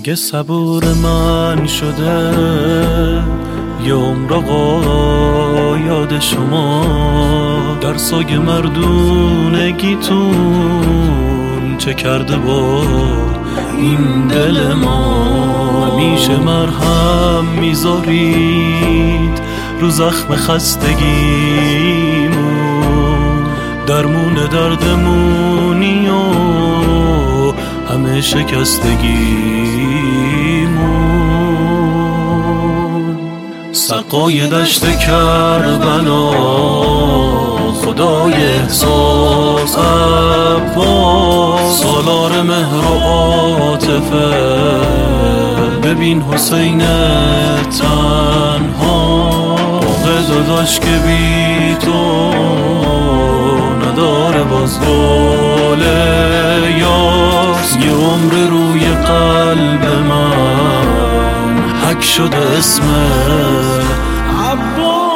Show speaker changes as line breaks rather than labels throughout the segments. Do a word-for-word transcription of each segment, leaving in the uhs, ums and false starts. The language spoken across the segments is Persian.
سنگ صبور من شده یه عمر آقا یاد شما، در ساگ مردونگیتون چه کرده با این دل ما. همیشه مرهم میذارید رو زخم خستگیمون، درمون دردمونی و همه شکستگیمون. سقای دشت کربلا خدای احساس عباس، سالار مهر و عاطفه ببین حسین تنها، باغ داداش که بی تو نداره باز گل یاس. یه عمر روی قلب من حک شده اسم عباس.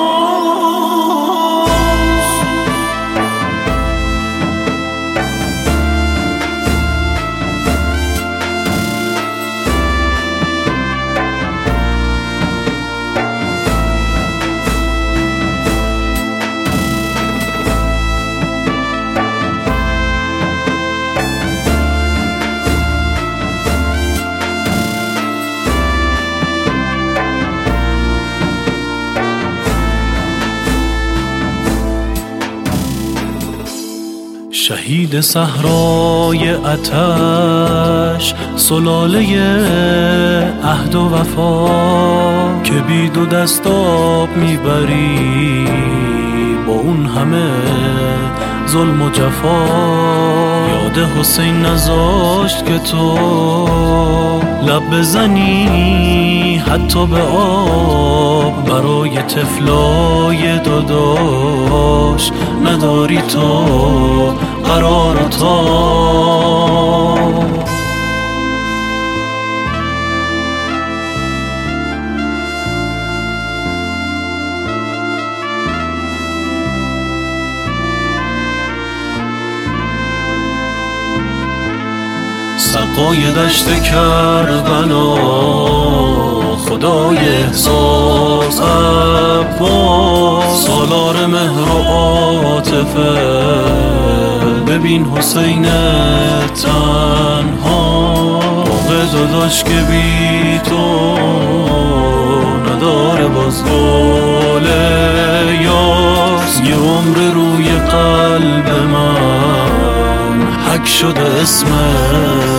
شهید صحرای آتش، سلاله عهد و وفا، که بی دو دست آب میبری با اون همه ظلم و جفا. یاد حسین نذاشت که تو لب بزنی حتی به آب، برای طفلای داداش نداری تو قرار تا. سقای دشت کربلا خدای احساس عباس، سالار مهر و عاطفه ببین حسین تنها، باغ داداش که بی تو نداره باز گل یاس. یه عمر روی قلب من حک شده اسم